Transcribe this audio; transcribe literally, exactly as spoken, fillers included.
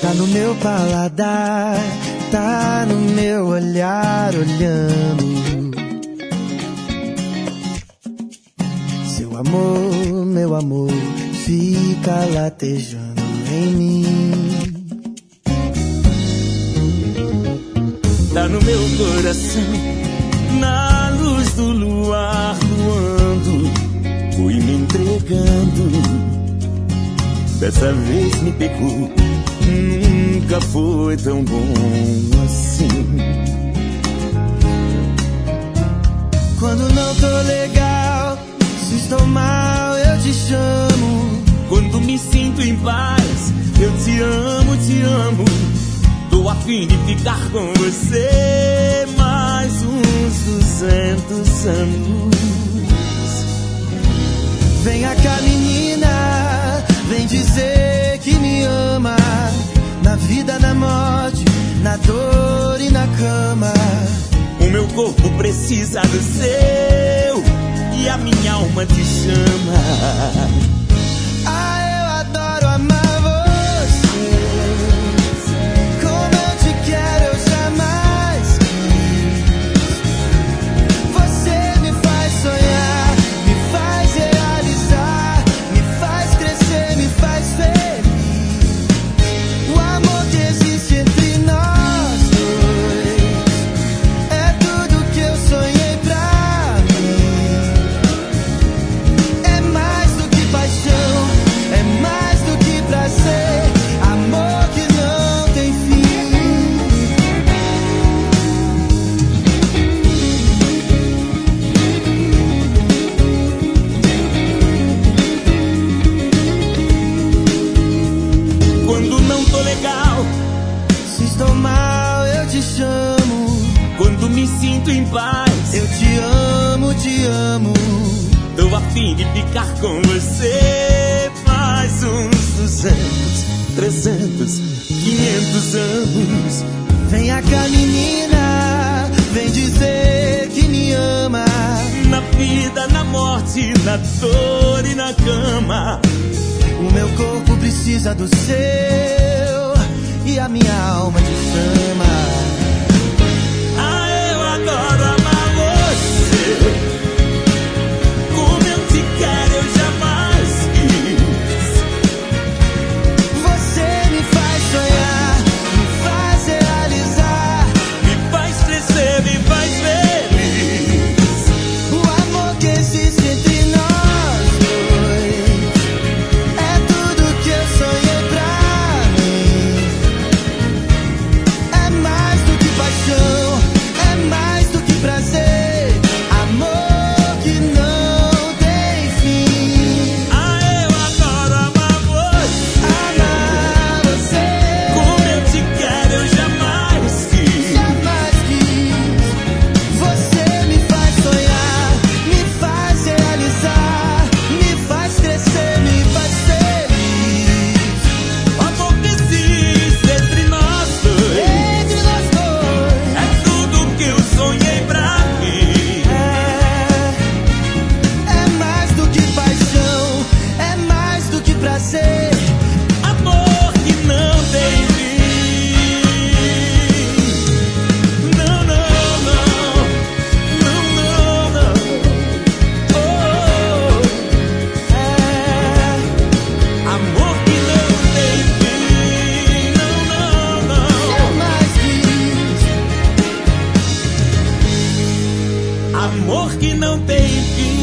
Tá no meu paladar, tá no meu olhar olhando. Seu amor, meu amor, fica latejando em mim. Tá no meu coração, na luz do luar voando, fui me entregando. Dessa vez me pegou, nunca foi tão bom assim. Quando não tô legal, se estou mal eu te chamo. Quando me sinto em paz, eu te amo, te amo. Tô a fim de ficar com você mais uns duzentos anos. Vem cá, menina, vem dizer que me ama. Na vida, na morte, na dor e na cama. O meu corpo precisa do seu e a minha alma te chama. Ah, eu adoro amar você. Como eu te quero, eu jamais quis. Você me faz sonhar, me faz realizar, me faz crescer, me faz feliz. O amor que existe entre nós dois é tudo que eu sonhei pra mim. É mais do que paixão, é mais do que prazer, amor que não tem fim. Quando não tô legal, se estou mal eu te chamo. Quando me sinto em paz, eu te amo, te amo. Tô a fim de ficar com você mais uns duzentos, trezentos, quinhentos anos. Vem cá, menina, vem dizer que me ama. Na vida, na morte, na dor e na cama. O meu corpo precisa do seu e a minha alma te chama. Ah, eu adoro amar você. Como eu te quero, eu jamais quis. Você me faz sonhar, me faz realizar, me faz crescer, me faz feliz. O amor que existe entre nós dois é tudo que eu sonhei pra mim. É mais do que paixão, é mais do que prazer, amor que não tem fim. Ah, eu adoro amar você. Amar você. Como eu te quero, eu jamais quis. Jamais quis. Você me faz sonhar, me faz realizar, me faz crescer, me faz feliz. O amor que existe entre nós dois, entre nós dois, é tudo que eu sonhei pra mim. É, é mais do que paixão, é mais do que prazer, amor que não tem fim. Não, não, não, não, não, não. Oh, é amor que não tem fim. Não, não, não. Jamais quis. Amor que não tem fim.